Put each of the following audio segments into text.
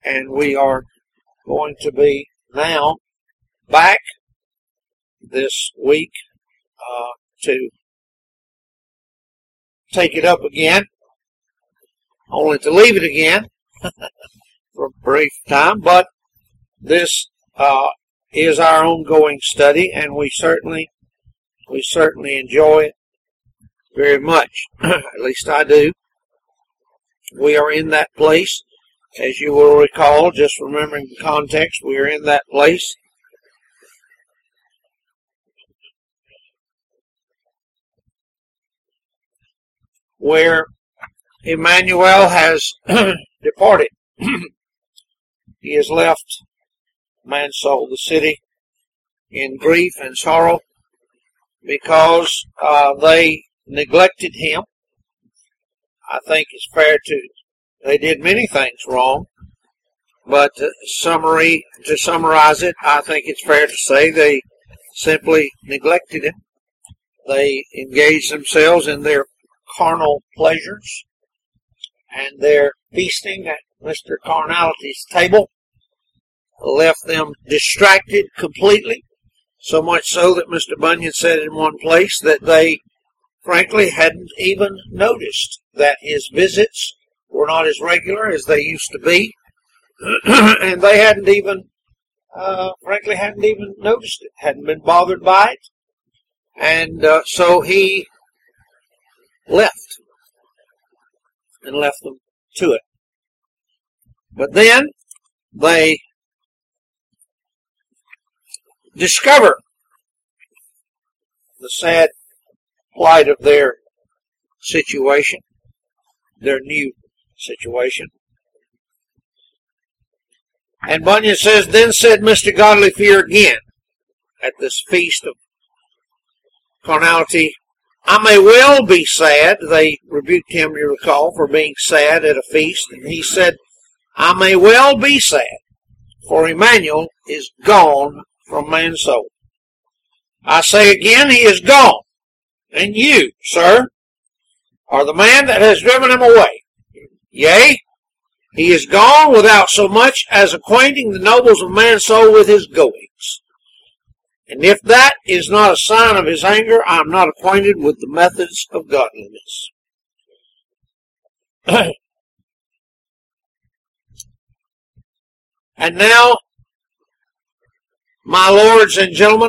and we are going to be now back this week to take it up again, only to leave it again for a brief time, but this is our ongoing study, and we certainly enjoy it very much. At least I do. We are in that place, as you will recall, just remembering the context, we are in that place where Emmanuel has departed. He has left Mansoul, the city, in grief and sorrow because they neglected him. I think it's fair they did many things wrong, but to summarize it, I think it's fair to say they simply neglected him. They engaged themselves in their carnal pleasures and their feasting at Mr. Carnality's table left them distracted completely, so much so that Mr. Bunyan said in one place that they frankly hadn't even noticed that his visits were not as regular as they used to be, and they hadn't even noticed it, hadn't been bothered by it, and so he left them to it. But then they discover the sad plight of their situation, their new situation. And Bunyan says, then said Mr. Godly Fear again at this feast of carnality, I may well be sad. They rebuked him, you recall, for being sad at a feast. And he said, I may well be sad, for Emmanuel is gone from Mansoul. I say again, he is gone. And you, sir, are the man that has driven him away. Yea, he is gone without so much as acquainting the nobles of Mansoul with his goings. And if that is not a sign of his anger, I am not acquainted with the methods of godliness. And now, my lords and gentlemen,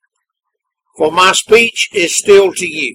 for my speech is still to you.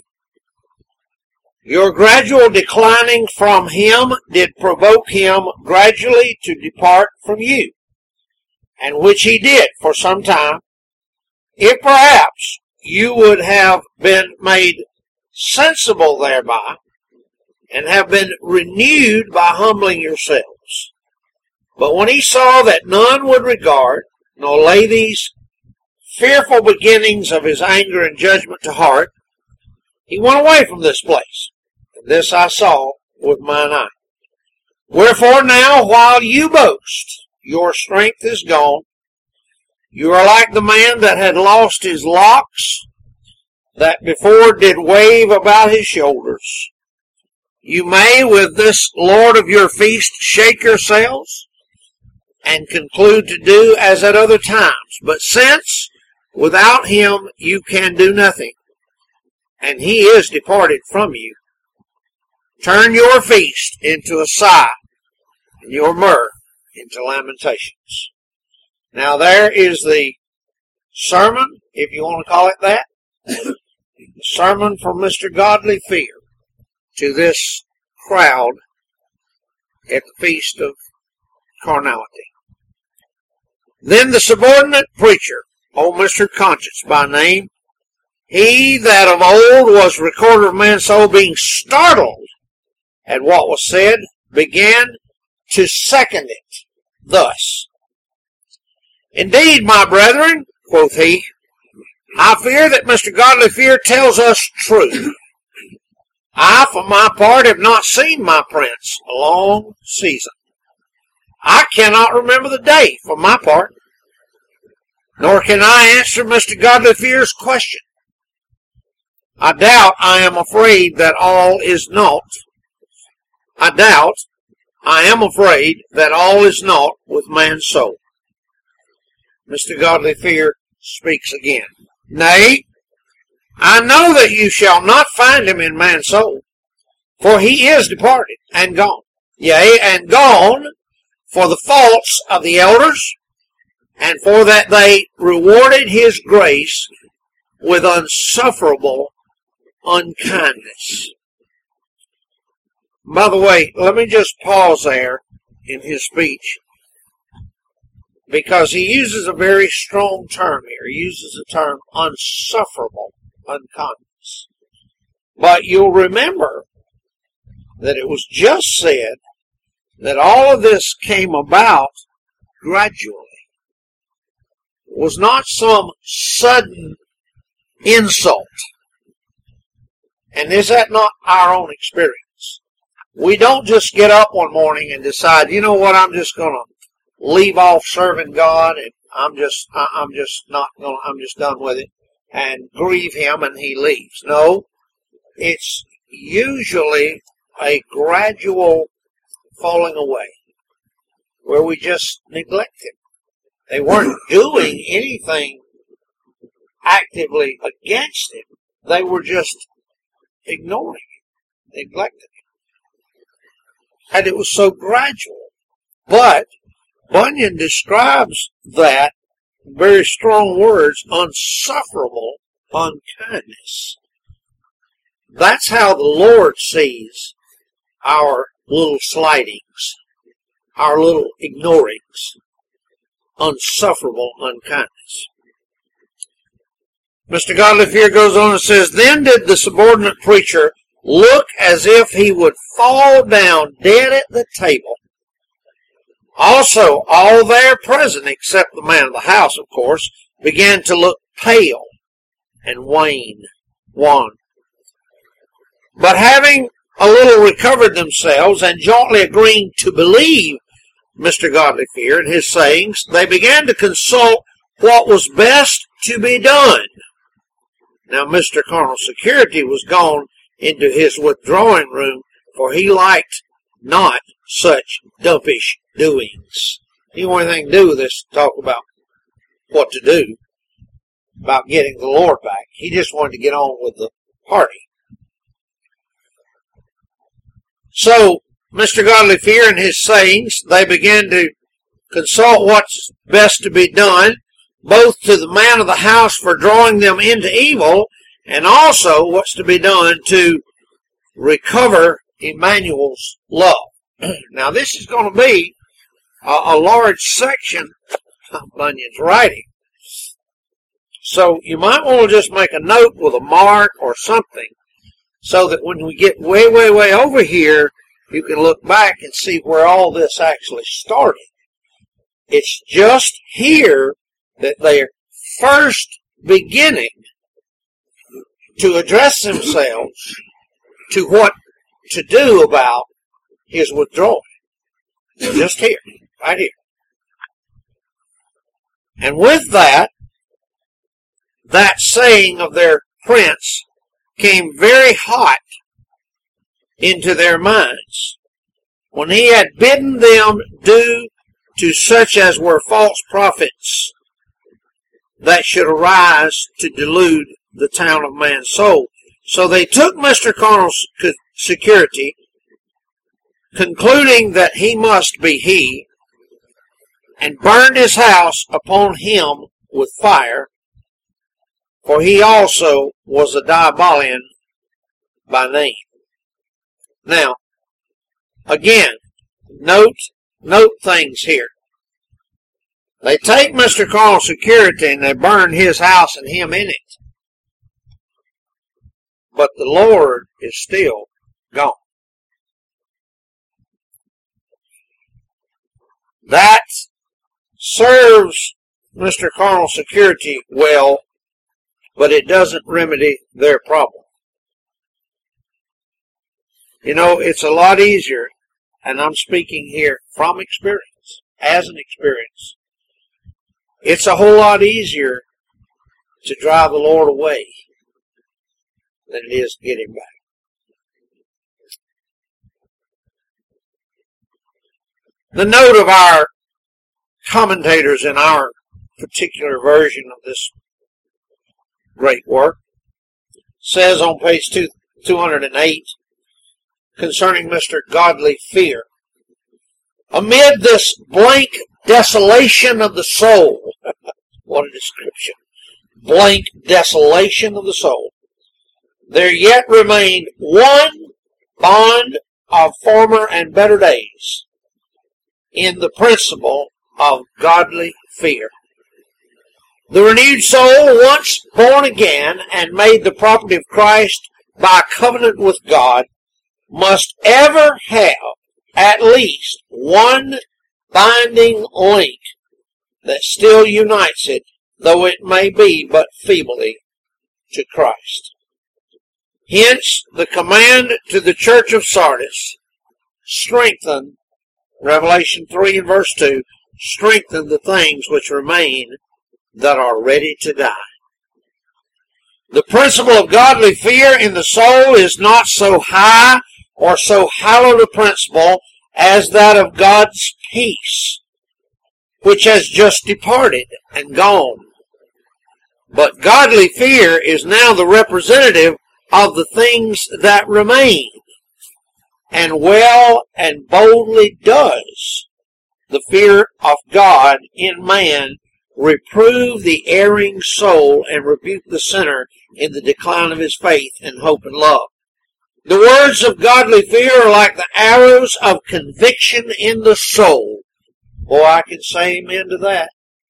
Your gradual declining from him did provoke him gradually to depart from you, and which he did for some time, if perhaps you would have been made sensible thereby, and have been renewed by humbling yourselves. But when he saw that none would regard, nor lay these fearful beginnings of his anger and judgment to heart, he went away from this place. And this I saw with mine eye. Wherefore now, while you boast, your strength is gone. You are like the man that had lost his locks, that before did wave about his shoulders. You may with this Lord of your feast shake yourselves, and conclude to do as at other times. But since without him you can do nothing, and he is departed from you, turn your feast into a sigh, and your myrrh into lamentations. Now there is the sermon, if you want to call it that, the sermon from Mr. Godly Fear to this crowd at the Feast of Carnality. Then the subordinate preacher, old Mr. Conscience by name, he that of old was recorder of Mansoul, being startled at what was said, began to second it thus. Indeed, my brethren, quoth he, I fear that Mr. Godly Fear tells us truth. I, for my part, have not seen my prince a long season. I cannot remember the day, for my part, nor can I answer Mr. Godly Fear's question. I doubt, I am afraid that all is naught. I doubt, I am afraid that all is naught with man's soul. Mr. Godly Fear speaks again. Nay, I know that you shall not find him in man's soul, for he is departed and gone. Yea, and gone for the faults of the elders, and for that they rewarded his grace with unsufferable unkindness. By the way, let me just pause there in his speech, because he uses a very strong term here. He uses the term unsufferable unkindness. But you'll remember that it was just said that all of this came about gradually. It was not some sudden insult. And is that not our own experience? We don't just get up one morning and decide, you know what, I'm just going to leave off serving God, and I'm just done with it, and grieve him, and he leaves. No, it's usually a gradual falling away where we just neglect him. They weren't doing anything actively against him. They were just ignoring him, neglecting him. And it was so gradual. But Bunyan describes that in very strong words, unsufferable unkindness. That's how the Lord sees our little slightings, our little ignorings, unsufferable unkindness. Mr. Godly Fear goes on and says, then did the subordinate preacher look as if he would fall down dead at the table. Also, all there present, except the man of the house, of course, began to look pale and wan. But having a little recovered themselves, and jointly agreeing to believe Mr. Godly Fear and his sayings, they began to consult what was best to be done. Now, Mr. Carnal Security was gone into his withdrawing room, for he liked not such dumpish doings. He didn't want anything to do with this, to talk about what to do, about getting the Lord back. He just wanted to get on with the party. So, Mr. Godly Fear and his sayings, they began to consult what's best to be done, both to the man of the house for drawing them into evil, and also what's to be done to recover Emmanuel's love. Now, this is going to be a large section of Bunyan's writing. So you might want to just make a note with a mark or something, so that when we get way, way, way over here, you can look back and see where all this actually started. It's just here that they're first beginning to address themselves to what to do about his withdrawing. Just here, right here. And with that, that saying of their prince came very hot into their minds, when he had bidden them do to such as were false prophets that should arise to delude the town of man's soul. So they took Mr. Carnal Security, concluding that he must be he, and burned his house upon him with fire, for he also was a Diabolian by name. Now, again, note things here. They take Mr. Carnal Security and they burn his house and him in it. But the Lord is still gone. That serves Mr. Carnal Security well, but it doesn't remedy their problem. You know, it's a lot easier, and I'm speaking here from experience, as an experience. It's a whole lot easier to drive the Lord away than it is to get him back. The note of our commentators in our particular version of this great work says on page 208 concerning Mr. Godly Fear, amid this blank desolation of the soul, what a description, blank desolation of the soul, there yet remained one bond of former and better days in the principle of godly fear. The renewed soul, once born again and made the property of Christ by covenant with God, must ever have at least one binding link that still unites it, though it may be but feebly, to Christ. Hence, the command to the church of Sardis, strengthen, Revelation 3 and verse 2, strengthen the things which remain that are ready to die. The principle of godly fear in the soul is not so high or so hallowed a principle as that of God's peace, which has just departed and gone. But godly fear is now the representative of the things that remain, and well and boldly does the fear of God in man reprove the erring soul and rebuke the sinner in the decline of his faith and hope and love. The words of godly fear are like the arrows of conviction in the soul. Boy, I can say amen to that.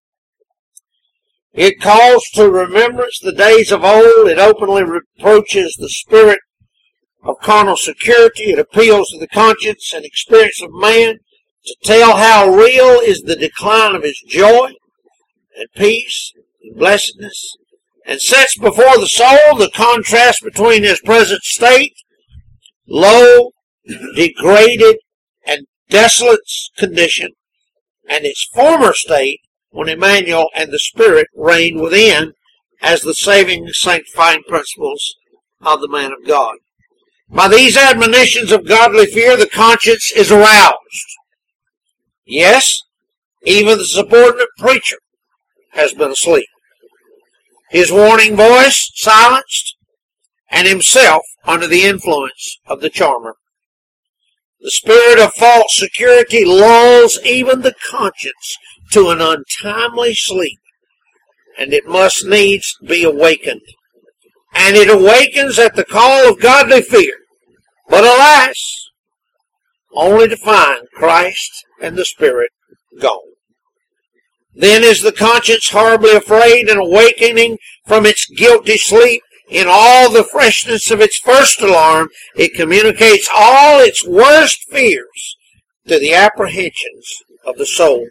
It calls to remembrance the days of old. It openly reproaches the spirit of carnal security. It appeals to the conscience and experience of man to tell how real is the decline of his joy and peace and blessedness, and sets before the soul the contrast between his present state, low, degraded, and desolate condition, and its former state when Emmanuel and the Spirit reign within as the saving, sanctifying principles of the man of God. By these admonitions of godly fear, the conscience is aroused. Yes, even the subordinate preacher has been asleep, his warning voice silenced, and himself under the influence of the charmer. The spirit of false security lulls even the conscience to an untimely sleep, and it must needs be awakened. And it awakens at the call of godly fear, but alas, only to find Christ and the Spirit gone. Then is the conscience horribly afraid, and awakening from its guilty sleep, in all the freshness of its first alarm, it communicates all its worst fears to the apprehensions of the soul.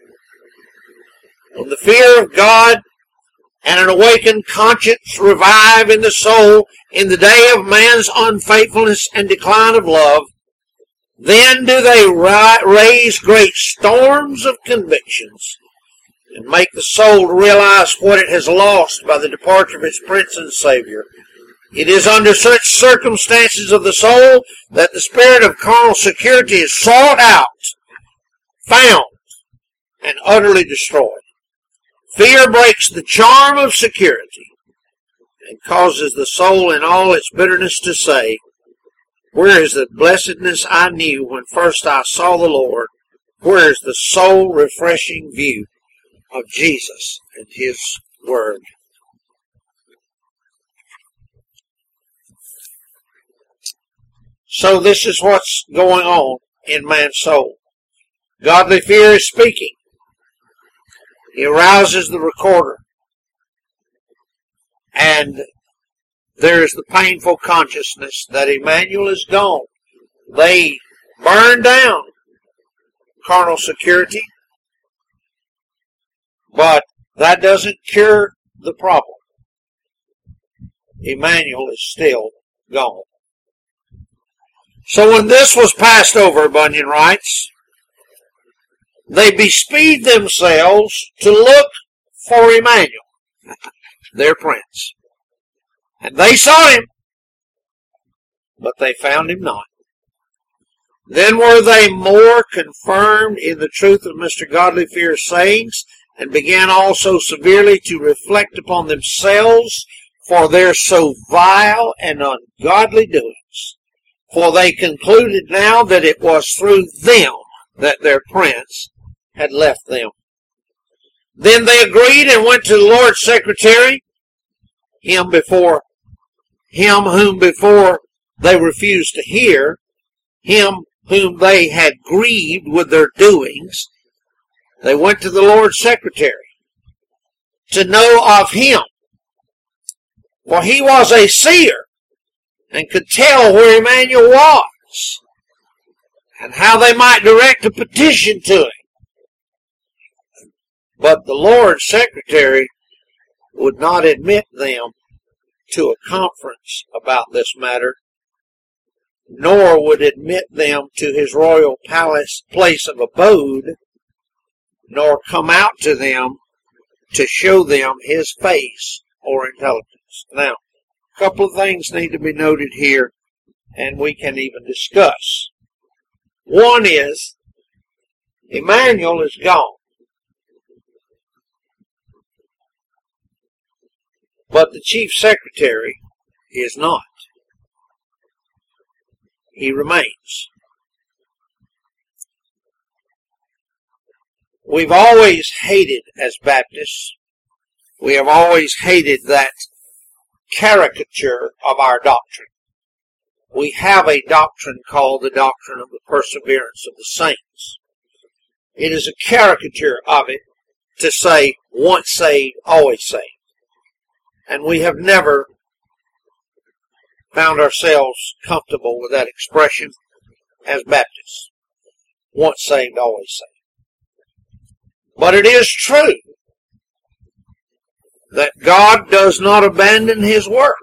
When the fear of God and an awakened conscience revive in the soul in the day of man's unfaithfulness and decline of love, then do they raise great storms of convictions and make the soul to realize what it has lost by the departure of its Prince and Savior. It is under such circumstances of the soul that the spirit of carnal security is sought out, found, and utterly destroyed. Fear breaks the charm of security and causes the soul in all its bitterness to say, "Where is the blessedness I knew when first I saw the Lord? Where is the soul-refreshing view of Jesus and His Word?" So this is what's going on in man's soul. Godly fear is speaking. He arouses the recorder. And there is the painful consciousness that Emmanuel is gone. They burn down carnal security, but that doesn't cure the problem. Emmanuel is still gone. So when this was passed over, Bunyan writes, they bespeed themselves to look for Emmanuel, their prince. And they saw him, but they found him not. Then were they more confirmed in the truth of Mr. Godly Fear's sayings, and began also severely to reflect upon themselves for their so vile and ungodly doings. For they concluded now that it was through them that their prince had left them. Then they agreed and went to the Lord's secretary, him whom before they refused to hear, him whom they had grieved with their doings. They went to the Lord's secretary to know of him, for he was a seer and could tell where Emmanuel was, and how they might direct a petition to him. But the Lord's secretary would not admit them to a conference about this matter, nor would admit them to his royal palace place of abode, nor come out to them to show them his face or intelligence. Now, a couple of things need to be noted here, and we can even discuss. One is, Emmanuel is gone, but the chief secretary is not. He remains. We've always hated, as Baptists, we have always hated that caricature of our doctrine. We have a doctrine called the doctrine of the perseverance of the saints. It is a caricature of it to say, once saved, always saved. And we have never found ourselves comfortable with that expression as Baptists. Once saved, always saved. But it is true that God does not abandon his work.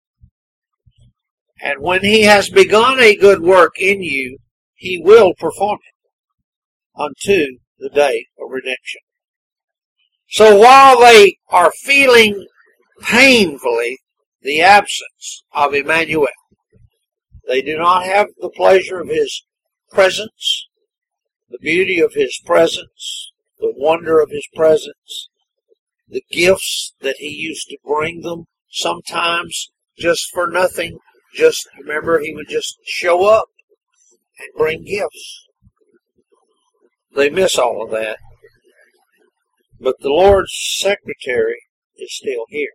And when he has begun a good work in you, he will perform it unto the day of redemption. So while they are feeling painfully the absence of Emmanuel, they do not have the pleasure of his presence, the beauty of his presence, the wonder of his presence, the gifts that he used to bring them, sometimes just for nothing. Just remember, he would just show up and bring gifts. They miss all of that. But the Lord's secretary is still here.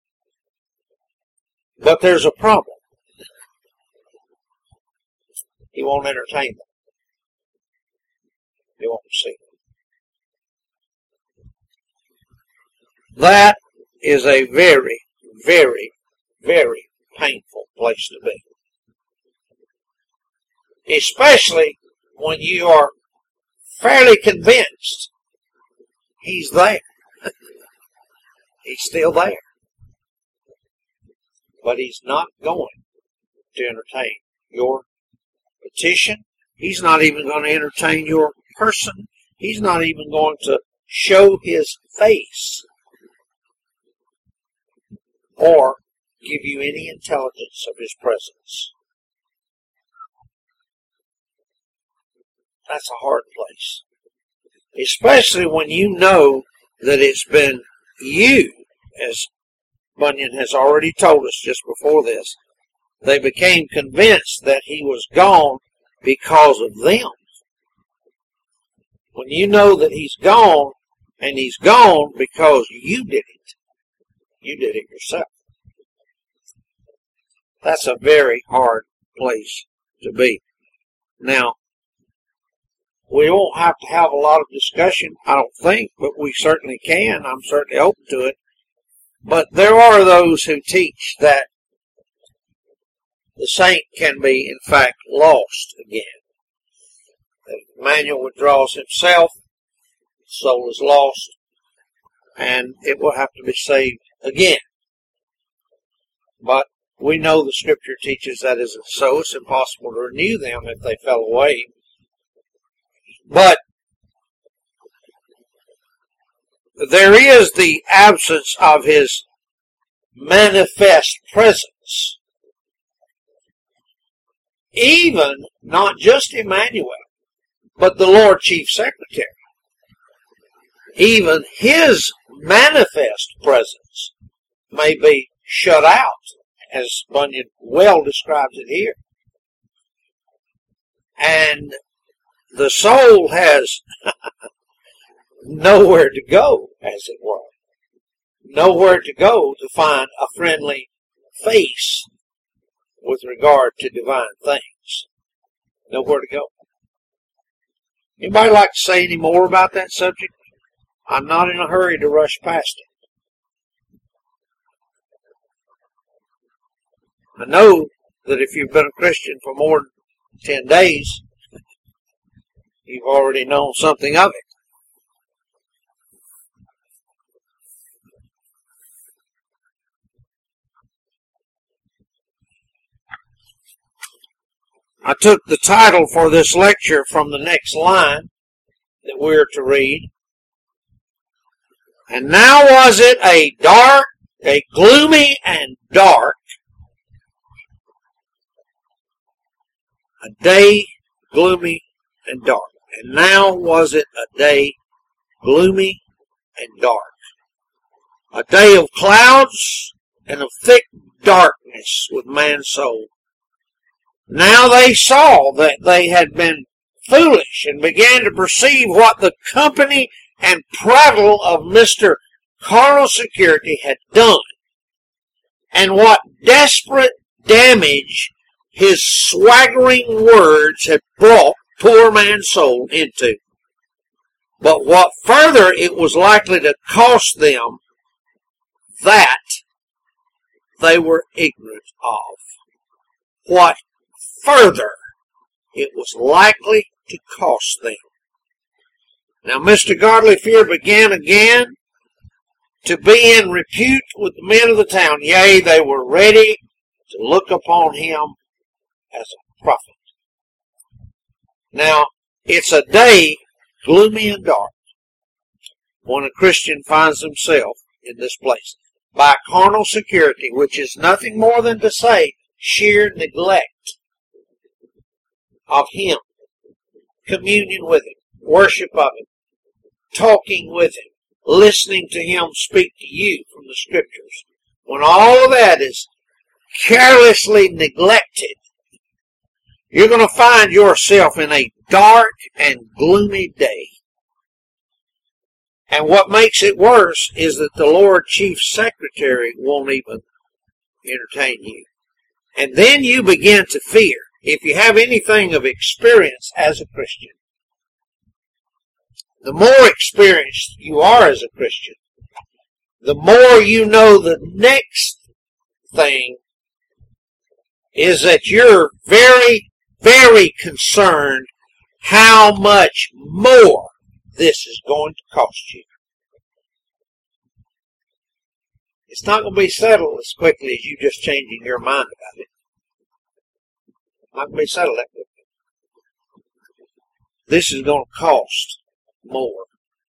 But there's a problem. He won't entertain them. He won't see them. That is a very, very, very painful place to be. Especially when you are fairly convinced he's there. He's still there. But he's not going to entertain your petition. He's not even going to entertain your person. He's not even going to show his face or give you any intelligence of his presence. That's a hard place. Especially when you know that it's been you, as Bunyan has already told us just before this. They became convinced that he was gone because of them. When you know that he's gone, and he's gone because you did it. You did it yourself. That's a very hard place to be. Now, we won't have to have a lot of discussion, I don't think, but we certainly can. I'm certainly open to it. But there are those who teach that the saint can be, in fact, lost again. That Emmanuel withdraws himself, the soul is lost, and it will have to be saved again. But we know the Scripture teaches that isn't so. It's impossible to renew them if they fell away. But there is the absence of his manifest presence. even not just Emmanuel, but the Lord Chief Secretary, even his manifest presence may be shut out, as Bunyan well describes it here. And the soul has nowhere to go, as it were. Nowhere to go to find a friendly face with regard to divine things. Nowhere to go. Anybody like to say any more about that subject? I'm not in a hurry to rush past it. I know that if you've been a Christian for more than 10 days, you've already known something of it. I took the title for this lecture from the next line that we're to read. And now was it a gloomy and dark, a day gloomy and dark. And now was it a day gloomy and dark, a day of clouds and of thick darkness with man's soul. Now they saw that they had been foolish and began to perceive what the company and prattle of Mr. Carnal Security had done, and what desperate damage his swaggering words had brought poor man's soul into. But what further it was likely to cost them, that they were ignorant of. What further it was likely to cost them. Now Mr. Godly Fear began again to be in repute with the men of the town. Yea, they were ready to look upon him as a prophet. Now, it's a day gloomy and dark when a Christian finds himself in this place by carnal security, which is nothing more than to say sheer neglect of him, communion with him, worship of him, talking with him, listening to him speak to you from the Scriptures. When all of that is carelessly neglected, you're going to find yourself in a dark and gloomy day. And what makes it worse is that the Lord Chief Secretary won't even entertain you. And then you begin to fear. If you have anything of experience as a Christian, the more experienced you are as a Christian, the more you know the next thing is that you're very, very concerned how much more this is going to cost you. It's not going to be settled as quickly as you just changing your mind about it. Not going to be settled that quickly. This is going to cost more.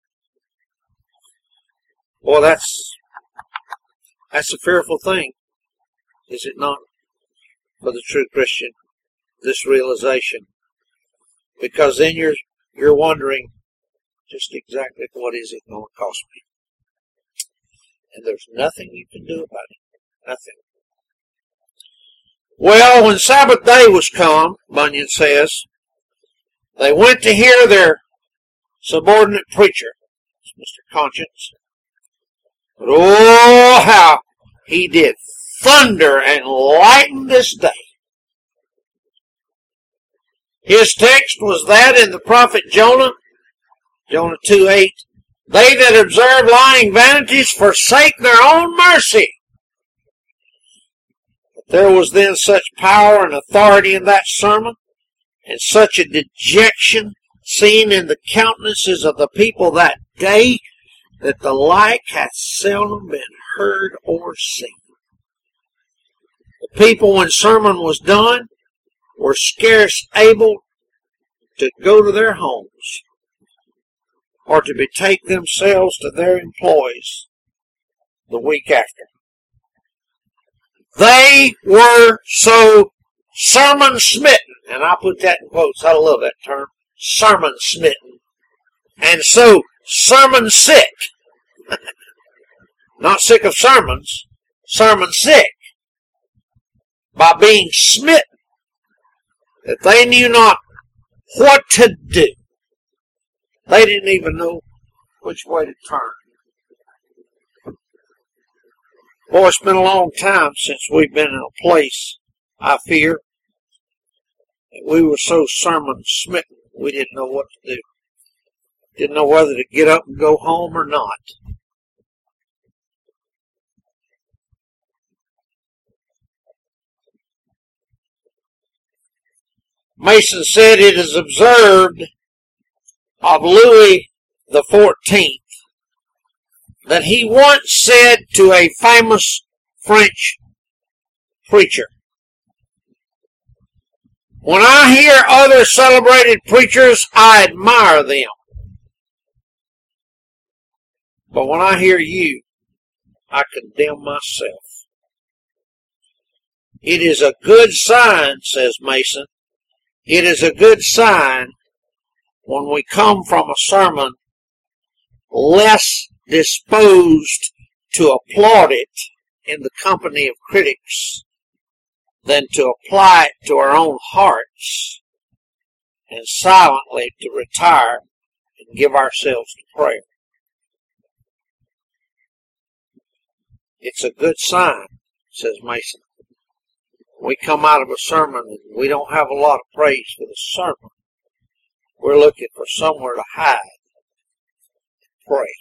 Boy, that's a fearful thing, is it not, for the true Christian, this realization? Because then you're wondering just exactly what is it going to cost me. And there's nothing you can do about it. Nothing. Well, when Sabbath day was come, Bunyan says, they went to hear their subordinate preacher, Mr. Conscience. But oh, how he did thunder and lighten this day. His text was that in the prophet Jonah, Jonah 2:8, they that observe lying vanities forsake their own mercy. There was then such power and authority in that sermon, and such a dejection seen in the countenances of the people that day, that the like hath seldom been heard or seen. The people, when sermon was done, were scarce able to go to their homes, or to betake themselves to their employs the week after. They were so sermon smitten and I put that in quotes, I love that term, sermon smitten, and so sermon sick. Not sick of sermons, sermon sick, by being smitten, that they knew not what to do. They didn't even know which way to turn. Boy, it's been a long time since we've been in a place, I fear, that we were so sermon smitten we didn't know what to do. Didn't know whether to get up and go home or not. Mason said it is observed of Louis XIV that he once said to a famous French preacher, "When I hear other celebrated preachers, I admire them. But when I hear you, I condemn myself." It is a good sign, says Mason, it is a good sign when we come from a sermon less disposed to applaud it in the company of critics than to apply it to our own hearts and silently to retire and give ourselves to prayer. It's a good sign, says Mason. We come out of a sermon and we don't have a lot of praise for the sermon. We're looking for somewhere to hide and pray.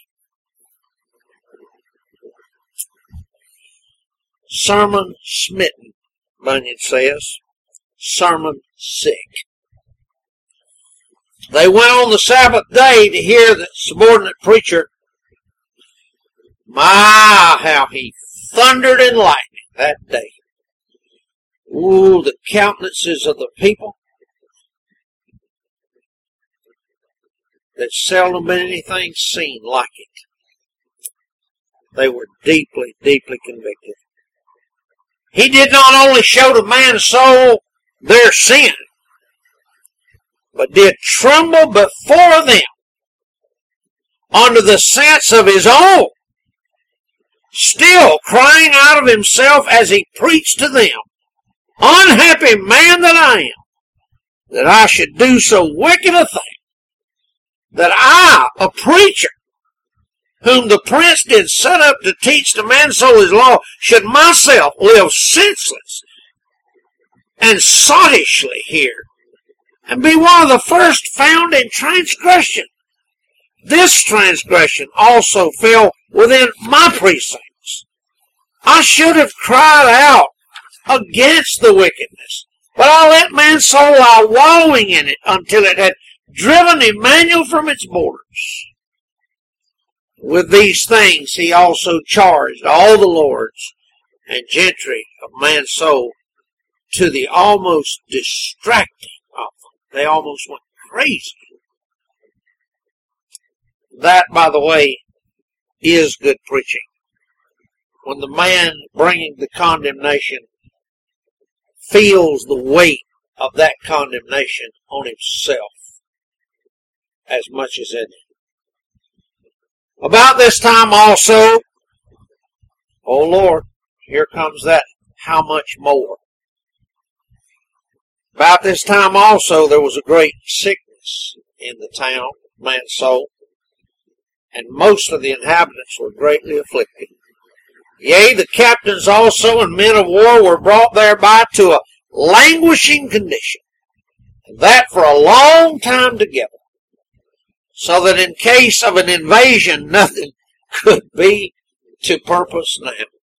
Sermon smitten, Bunyan says. Sermon sick. They went on the Sabbath day to hear the subordinate preacher. My, how he thundered and lightning that day. Ooh, the countenances of the people. There's seldom been anything seen like it. They were deeply, deeply convicted. He did not only show to man's soul their sin, but did tremble before them under the sense of his own, still crying out of himself as he preached to them, "Unhappy man that I am, that I should do so wicked a thing, that I, a preacher, whom the prince did set up to teach the man's soul his law, should myself live senseless and sottishly here, and be one of the first found in transgression. This transgression also fell within my precincts. I should have cried out against the wickedness, but I let man's soul lie wallowing in it until it had driven Emmanuel from its borders." With these things he also charged all the lords and gentry of man's soul to the almost distracting of them. They almost went crazy. That, by the way, is good preaching. When the man bringing the condemnation feels the weight of that condemnation on himself as much as any. About this time also, oh Lord, here comes that how much more. About this time also there was a great sickness in the town, man's soul, and most of the inhabitants were greatly afflicted. Yea, the captains also and men of war were brought thereby to a languishing condition, and that for a long time together, so that in case of an invasion nothing could be to purpose now.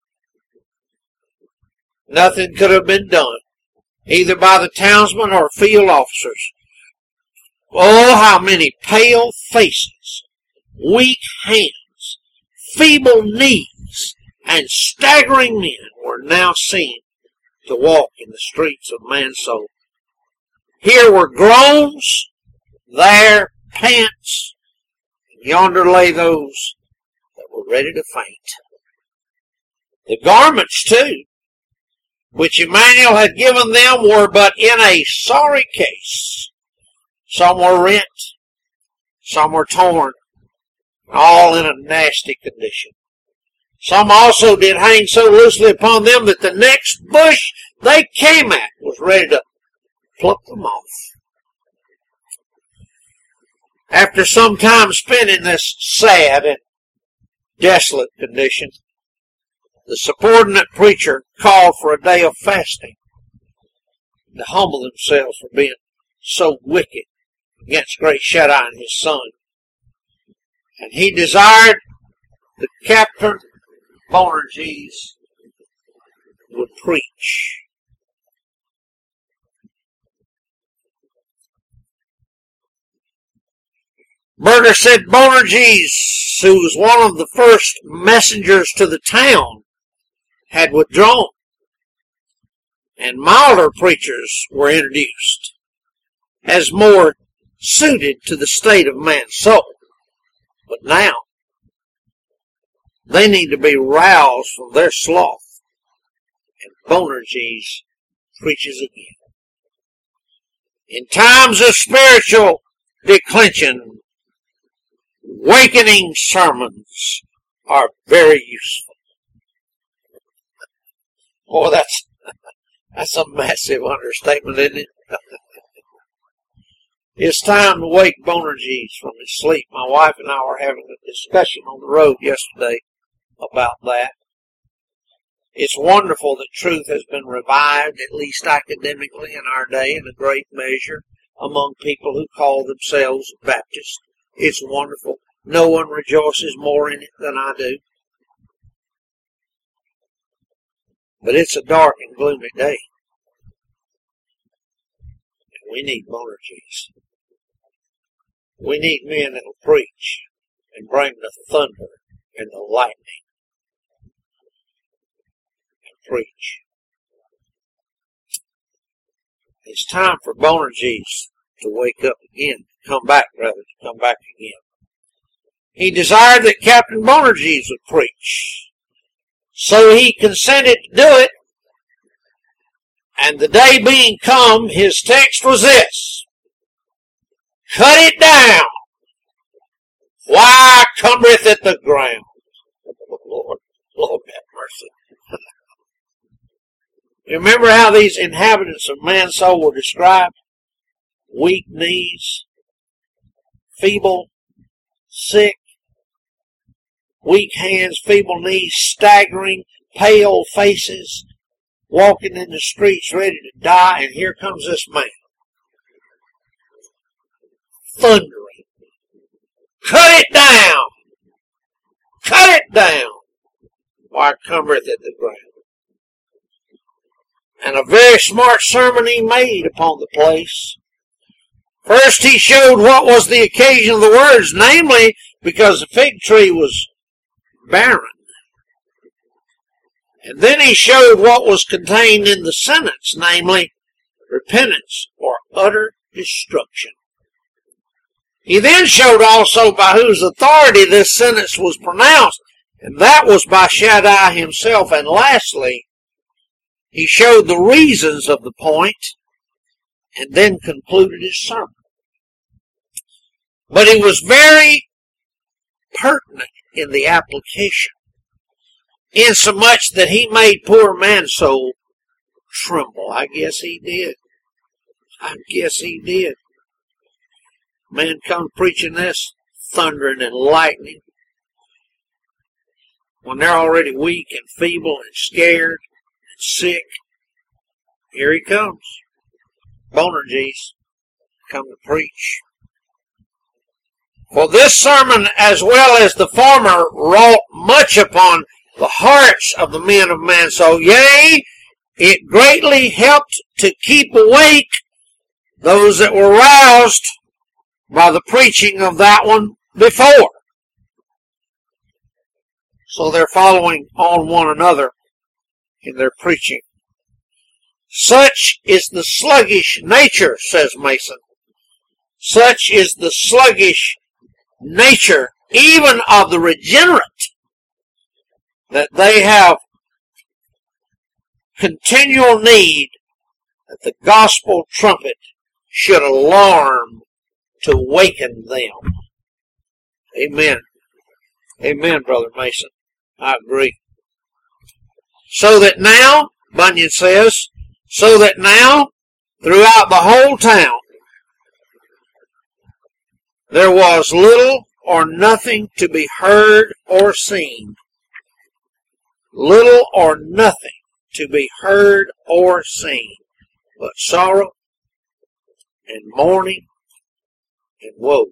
Nothing could have been done, either by the townsmen or field officers. Oh, how many pale faces, weak hands, feeble knees, and staggering men were now seen to walk in the streets of man's soul. Here were groans, there pants, and yonder lay those that were ready to faint. The garments, too, which Emmanuel had given them were but in a sorry case. Some were rent, some were torn, all in a nasty condition. Some also did hang so loosely upon them that the next bush they came at was ready to pluck them off. After some time spent in this sad and desolate condition, the subordinate preacher called for a day of fasting to humble themselves for being so wicked against Great Shaddai and his son. And he desired that Captain Boanerges would preach. Berger said Boanerges, who was one of the first messengers to the town, had withdrawn, and milder preachers were introduced as more suited to the state of man's soul. But now, they need to be roused from their sloth, and Boanerges preaches again. In times of spiritual declension, awakening sermons are very useful. Oh, that's a massive understatement, isn't it? It's time to wake Boanerges from his sleep. My wife and I were having a discussion on the road yesterday about that. It's wonderful that truth has been revived, at least academically in our day, in a great measure, among people who call themselves Baptists. It's wonderful. No one rejoices more in it than I do. But it's a dark and gloomy day. And we need Boanerges. We need men that will preach and bring the thunder and the lightning and preach. It's time for Boanerges to wake up again, to come back again. He desired that Captain Boanerges would preach. So he consented to do it, and the day being come, his text was this: cut it down. Why cumbereth it the ground? Lord have mercy. You remember how these inhabitants of man's soul were described? Weak knees, feeble, sick, weak hands, feeble knees, staggering, pale faces, walking in the streets ready to die, and here comes this man, thundering. Cut it down! Cut it down! Why cumbereth it the ground? And a very smart sermon he made upon the place. First he showed what was the occasion of the words, namely, because the fig tree was barren. And then he showed what was contained in the sentence, namely, repentance or utter destruction. He then showed also by whose authority this sentence was pronounced, and that was by Shaddai himself. And lastly, he showed the reasons of the point, and then concluded his sermon. But he was very pertinent in the application, insomuch that he made poor man's soul tremble. I guess he did. Man come preaching this, thundering and lightning, when they're already weak and feeble and scared and sick. Here he comes. Boanerges come to preach. For this sermon, as well as the former, wrought much upon the hearts of the men of man's soul. Yea, it greatly helped to keep awake those that were roused by the preaching of that one before. So they're following on one another in their preaching. Such is the sluggish nature, says Mason. Such is the sluggish nature even of the regenerate, that they have continual need that the gospel trumpet should alarm to waken them. Amen. Amen, Brother Mason. I agree. So that now, Bunyan says, so that now, throughout the whole town, there was little or nothing to be heard or seen. Little or nothing to be heard or seen, but sorrow and mourning and woe.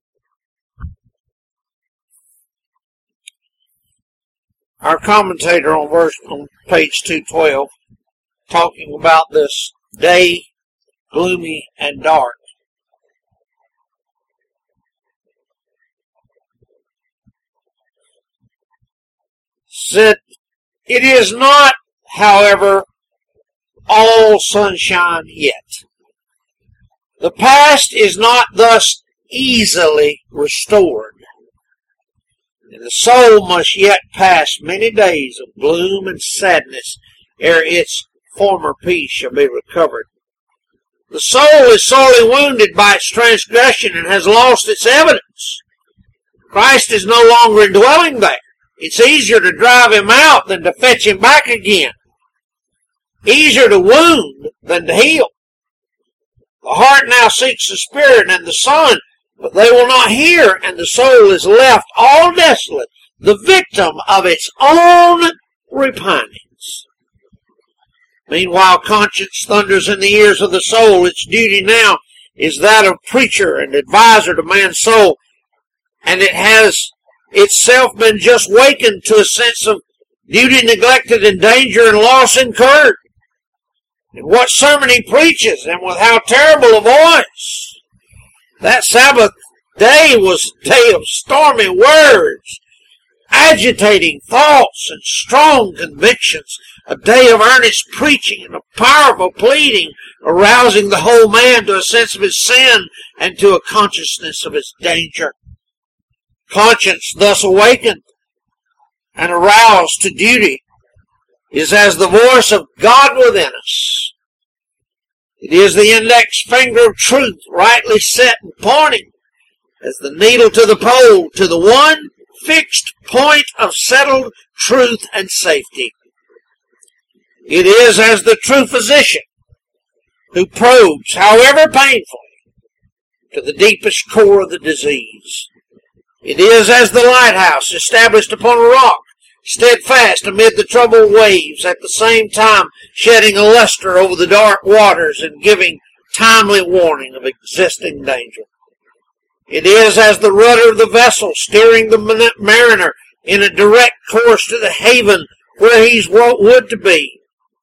Our commentator on page 212, talking about this day, gloomy and dark, said, it is not, however, all sunshine yet. The past is not thus easily restored, and the soul must yet pass many days of gloom and sadness ere its former peace shall be recovered. The soul is sorely wounded by its transgression and has lost its evidence. Christ is no longer indwelling there. It's easier to drive him out than to fetch him back again. Easier to wound than to heal. The heart now seeks the Spirit and the Son, but they will not hear, and the soul is left all desolate, the victim of its own repinings. Meanwhile, conscience thunders in the ears of the soul. Its duty now is that of preacher and advisor to man's soul, and it has itself been just wakened to a sense of duty neglected and danger and loss incurred. And what sermon he preaches, and with how terrible a voice! That Sabbath day was a day of stormy words, agitating thoughts, and strong convictions, a day of earnest preaching and of powerful pleading, arousing the whole man to a sense of his sin and to a consciousness of his danger. Conscience thus awakened and aroused to duty is as the voice of God within us. It is the index finger of truth rightly set and pointing as the needle to the pole, to the one fixed point of settled truth and safety. It is as the true physician who probes, however painfully, to the deepest core of the disease. It is as the lighthouse established upon a rock, steadfast amid the troubled waves, at the same time shedding a luster over the dark waters and giving timely warning of existing danger. It is as the rudder of the vessel steering the mariner in a direct course to the haven where he's would to be.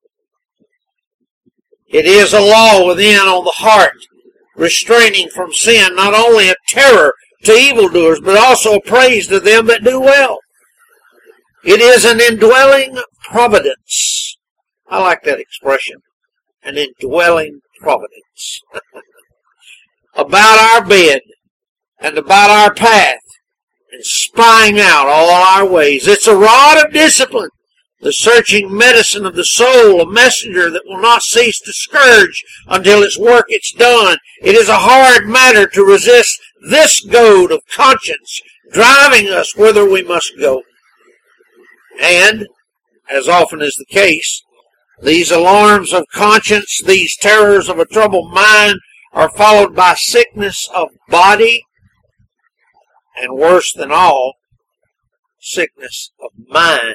It is a law within on the heart, restraining from sin, not only a terror to evildoers, but also a praise to them that do well. It is an indwelling providence. I like that expression. An indwelling providence. About our bed and about our path, and spying out all our ways. It's a rod of discipline, the searching medicine of the soul, a messenger that will not cease to scourge until its work is done. It is a hard matter to resist this goad of conscience, driving us whither we must go. And, as often is the case, these alarms of conscience, these terrors of a troubled mind, are followed by sickness of body, and worse than all, sickness of mind.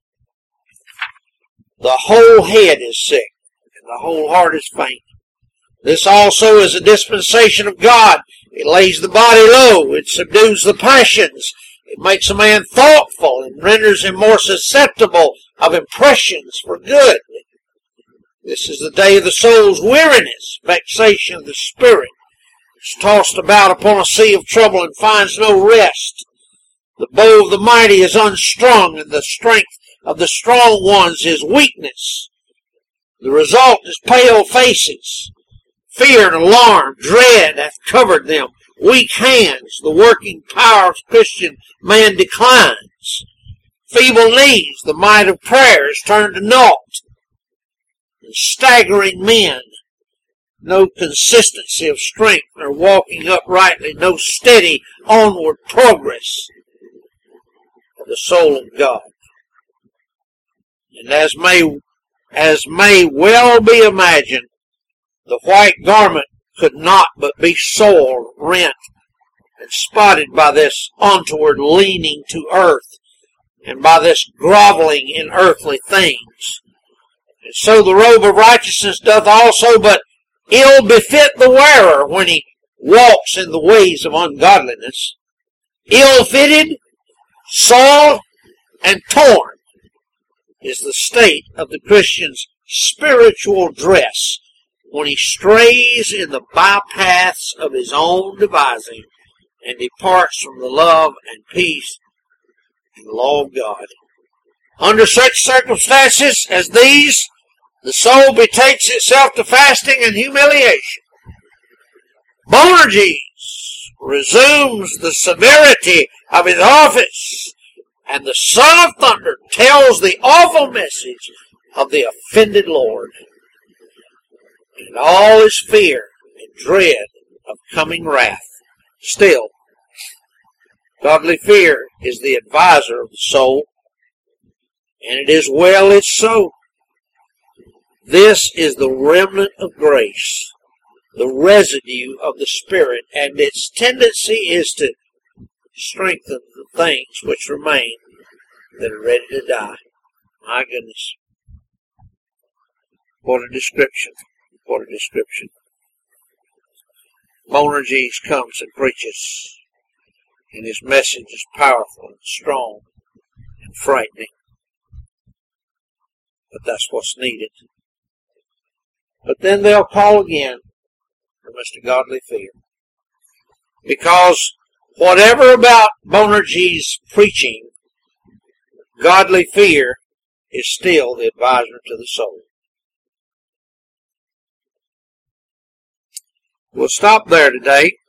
The whole head is sick, and the whole heart is faint. This also is a dispensation of God. It lays the body low, it subdues the passions, it makes a man thoughtful, and renders him more susceptible of impressions for good. This is the day of the soul's weariness, vexation of the spirit. It's tossed about upon a sea of trouble and finds no rest. The bow of the mighty is unstrung, and the strength of the strong ones is weakness. The result is pale faces. Fear and alarm, dread hath covered them. Weak hands, the working power of Christian man declines. Feeble knees, the might of prayer is turned to naught. and staggering men, no consistency of strength, nor walking uprightly, no steady onward progress of the soul of God. And as may well be imagined, the white garment could not but be soiled, rent, and spotted by this untoward leaning to earth, and by this groveling in earthly things. And so the robe of righteousness doth also but ill befit the wearer when he walks in the ways of ungodliness. Ill fitted, soiled, and torn is the state of the Christian's spiritual dress when he strays in the bypaths of his own devising and departs from the love and peace and the law of God. Under such circumstances as these, the soul betakes itself to fasting and humiliation. Boanerges resumes the severity of his office, and the Son of Thunder tells the awful message of the offended Lord. And all is fear and dread of coming wrath. Still, godly fear is the advisor of the soul, and it is well it's so. This is the remnant of grace, the residue of the Spirit, and its tendency is to strengthen the things which remain that are ready to die. My goodness. What a description. What a description. Boanerges comes and preaches, and his message is powerful and strong and frightening. But that's what's needed. But then they'll call again for Mr. Godly Fear. Because whatever about Boanerges' preaching, godly fear is still the advisor to the soul. We'll stop there today.